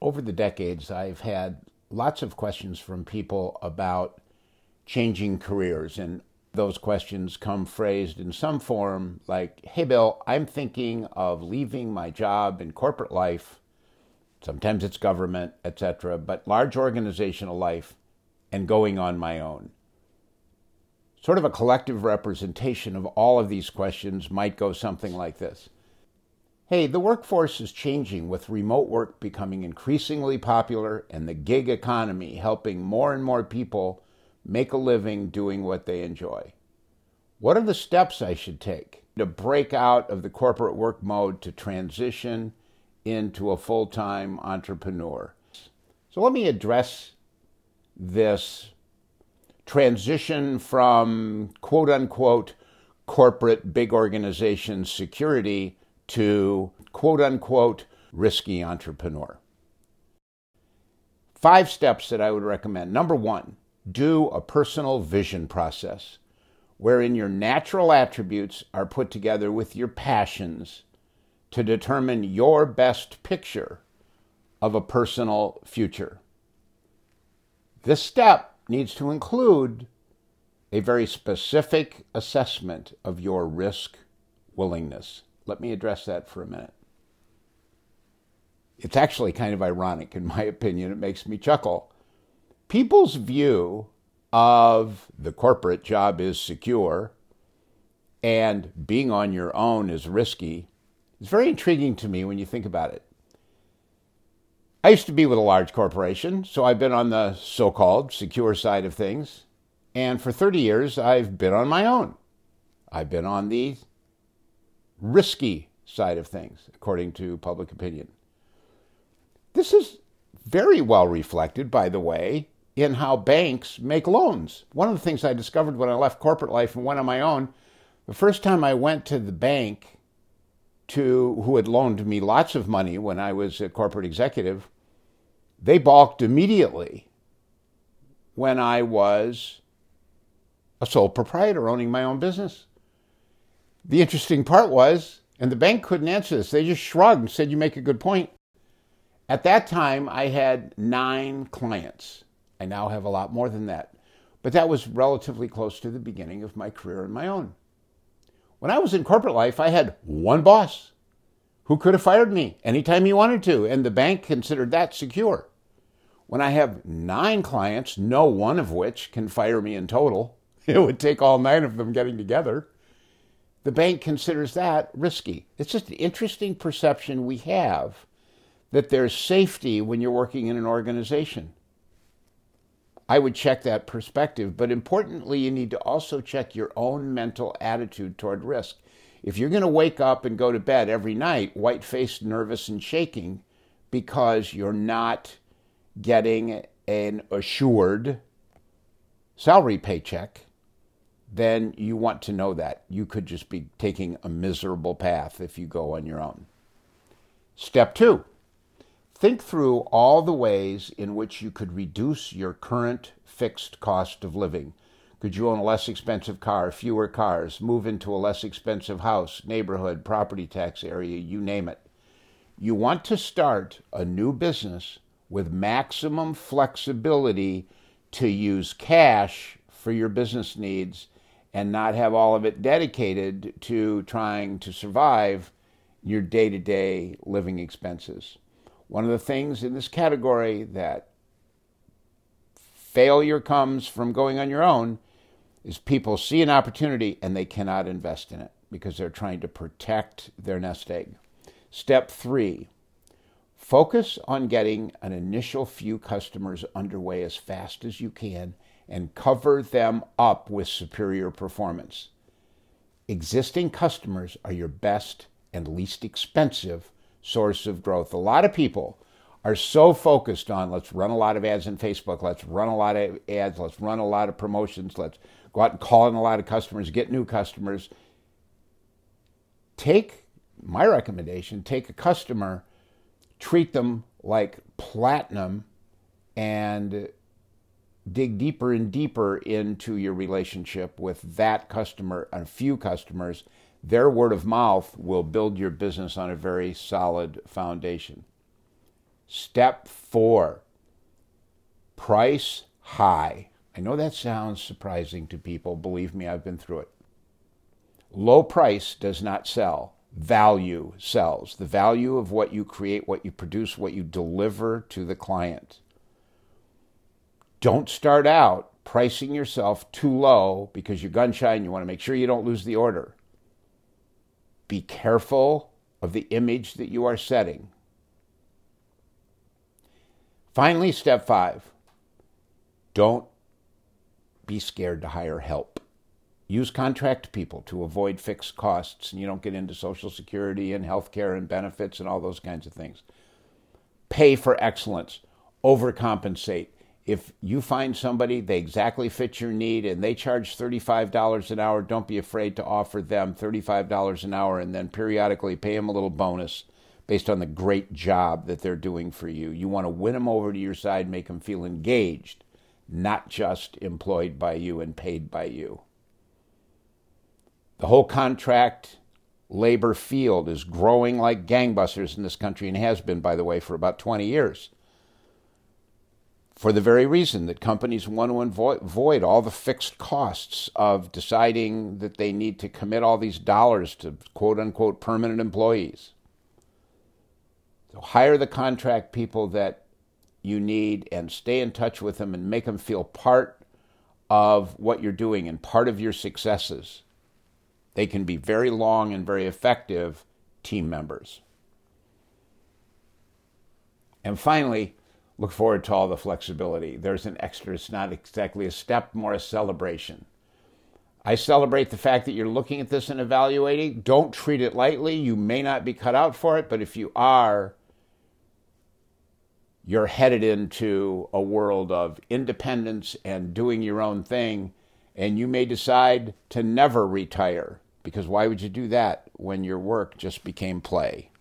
Over the decades, I've had lots of questions from people about changing careers, and those questions come phrased in some form like, hey, Bill, I'm thinking of leaving my job in corporate life, sometimes it's government, etc., but large organizational life, and going on my own. Sort of a collective representation of all of these questions might go something like this. Hey, the workforce is changing with remote work becoming increasingly popular and the gig economy helping more and more people make a living doing what they enjoy. What are the steps I should take to break out of the corporate work mode to transition into a full-time entrepreneur? So let me address this transition from quote-unquote corporate big organization security to quote-unquote risky entrepreneur. 5 steps that I would recommend. Number 1, do a personal vision process wherein your natural attributes are put together with your passions to determine your best picture of a personal future. This step needs to include a very specific assessment of your risk willingness. Let me address that for a minute. It's actually kind of ironic, in my opinion. It makes me chuckle. People's view of the corporate job is secure and being on your own is risky is very intriguing to me when you think about it. I used to be with a large corporation, so I've been on the so-called secure side of things. And for 30 years, I've been on my own. I've been on the risky side of things, according to public opinion. This is very well reflected, by the way, in how banks make loans. One of the things I discovered when I left corporate life and went on my own, the first time I went to the bank who had loaned me lots of money when I was a corporate executive, they balked immediately when I was a sole proprietor owning my own business. The interesting part was, and the bank couldn't answer this, they just shrugged and said, you make a good point. At that time, I had 9 clients. I now have a lot more than that. But that was relatively close to the beginning of my career on my own. When I was in corporate life, I had one boss who could have fired me anytime he wanted to, and the bank considered that secure. When I have 9 clients, no one of which can fire me in total, it would take all 9 of them getting together, the bank considers that risky. It's just an interesting perception we have that there's safety when you're working in an organization. I would check that perspective, but importantly, you need to also check your own mental attitude toward risk. If you're going to wake up and go to bed every night white-faced, nervous, and shaking because you're not getting an assured salary paycheck, then you want to know that. You could just be taking a miserable path if you go on your own. Step 2, think through all the ways in which you could reduce your current fixed cost of living. Could you own a less expensive car, fewer cars, move into a less expensive house, neighborhood, property tax area, you name it. You want to start a new business with maximum flexibility to use cash for your business needs and not have all of it dedicated to trying to survive your day-to-day living expenses. One of the things in this category that failure comes from going on your own is people see an opportunity and they cannot invest in it because they're trying to protect their nest egg. Step 3, focus on getting an initial few customers underway as fast as you can and cover them up with superior performance. Existing customers are your best and least expensive source of growth. A lot of people are so focused on, let's run a lot of ads on Facebook, let's run a lot of ads, let's run a lot of promotions, let's go out and call in a lot of customers, get new customers. My recommendation, take a customer, treat them like platinum, and dig deeper and deeper into your relationship with that customer and a few customers. Their word of mouth will build your business on a very solid foundation. Step 4, price high. I know that sounds surprising to people. Believe me, I've been through it. Low price does not sell. Value sells. The value of what you create, what you produce, what you deliver to the client. Don't start out pricing yourself too low because you're gun shy and you want to make sure you don't lose the order. Be careful of the image that you are setting. Finally, step 5, don't be scared to hire help. Use contract people to avoid fixed costs, and you don't get into Social Security and healthcare and benefits and all those kinds of things. Pay for excellence. Overcompensate. If you find somebody, they exactly fit your need, and they charge $35 an hour, don't be afraid to offer them $35 an hour and then periodically pay them a little bonus based on the great job that they're doing for you. You want to win them over to your side, make them feel engaged, not just employed by you and paid by you. The whole contract labor field is growing like gangbusters in this country, and has been, by the way, for about 20 years. For the very reason that companies want to avoid all the fixed costs of deciding that they need to commit all these dollars to quote-unquote permanent employees. So hire the contract people that you need and stay in touch with them and make them feel part of what you're doing and part of your successes. They can be very long and very effective team members. And finally, look forward to all the flexibility. There's an extra, it's not exactly a step, more a celebration. I celebrate the fact that you're looking at this and evaluating. Don't treat it lightly. You may not be cut out for it, but if you are, you're headed into a world of independence and doing your own thing, and you may decide to never retire, because why would you do that when your work just became play?